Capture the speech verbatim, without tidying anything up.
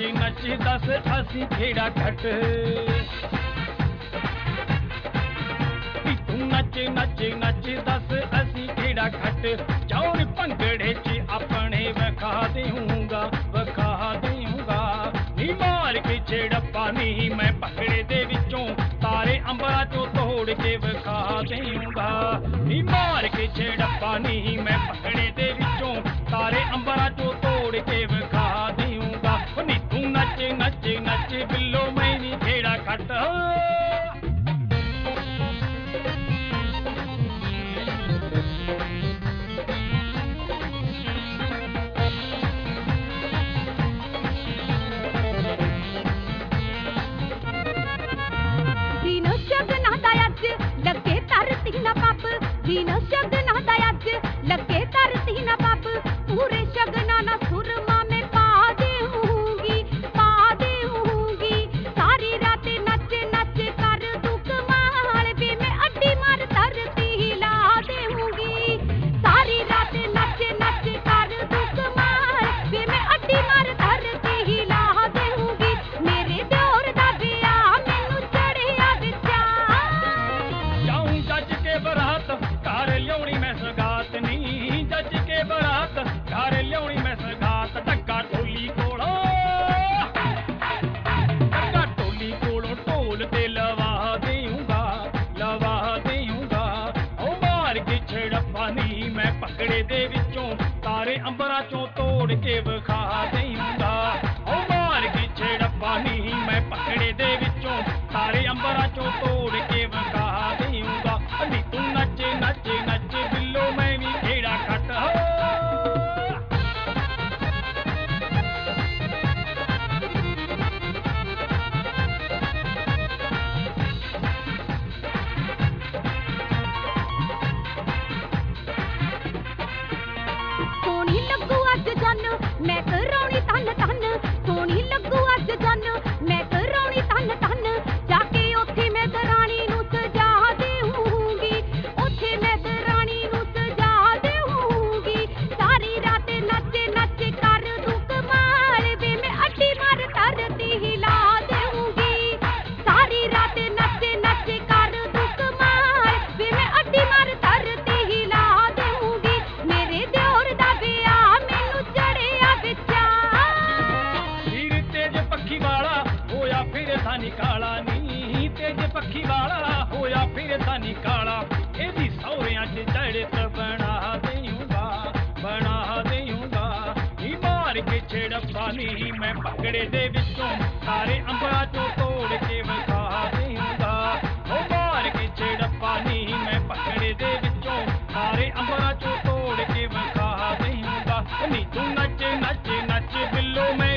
नच दस असी खेड़ा घट तू नच नच नच दस असी खेड़ा घट चौर भंगड़े च अपने वखा देऊंगा वखा देऊंगा नी मार के छेड़प्पा नी मैं भंगड़े दे विचों तारे अंबरा चो तोड़ के वखा देऊंगा नी मार के छेड़प्पा नी मैं भंगड़े दे विचों तारे अंबरा चो तोड़ के वखा देऊंगा नी तू नच नच नच बिल्लो मैं नी खेड़ा घट जीन शगना दा अज लगे धरती ना पब पूरे शगना ना सुरमा में पा देऊंगी पा देऊंगी सारी रात नच नच कर तू कमाल भी मैं अड्डी मार धरती हिला देऊंगी सारी रात नच नच कर तू कमाल भी मैं अड्डी मार धरती हिला देऊंगी मेरे दौर दा विआह मैनू चढ़िया विचा जाऊं जज के बरात घर लियाउणी मैं सगात नी जज के बरात घर लियाउणी मैं सगात ढक्का ढोली कोलों ढक्का ढोली कोलों ढोल ते लवा देऊंगा लवा देऊंगा ओ मार के छेड़प्पा नी मैं भंगड़े दे विचों तारे अंबरा चों तोड़ के विखा देऊंगा ओ मार के छेड़प्पा नी मैं भंगड़े दे विचों तारे अंबरा चों तोड़ के विखा देऊंगा नी तू नच नच नच बिल्लो मैं भी खेड़ा घट सोनी लगू अज जन मैं करौनी तन तन सोनी लगू अज जन मैं करौनी तन तन जाके ओथे मैं दरानी नू सजा देऊंगी ओथे मैं दरानी नू सजा देऊंगी सारी रात नच नच कर तू कमाल वे मैं अड्डी मार धरती हिला देऊंगी सारी रात नच नच कर तू कमाल वे मैं अड्डी मार धरती हिला देऊंगी मेरे दौर दा विआह मैनू चढ़िया विचा हीर तेज पक्षी वाला होया फिर सानी काला नी तेज पक्षी वाला होया फिर सानी काला एदी सौरियां च चढ़त बना देऊंगा बना देऊंगा नी मार के छेड़प्पा नी मैं भंगड़े दे विचों तारे अंबरा चों तोड़ के विखा देऊंगा ओ मार के छेड़प्पा नी मैं भंगड़े दे विचों तारे अंबरा चों तोड़ के विखा देऊंगा नी तू नच नच नच बिल्लो मैं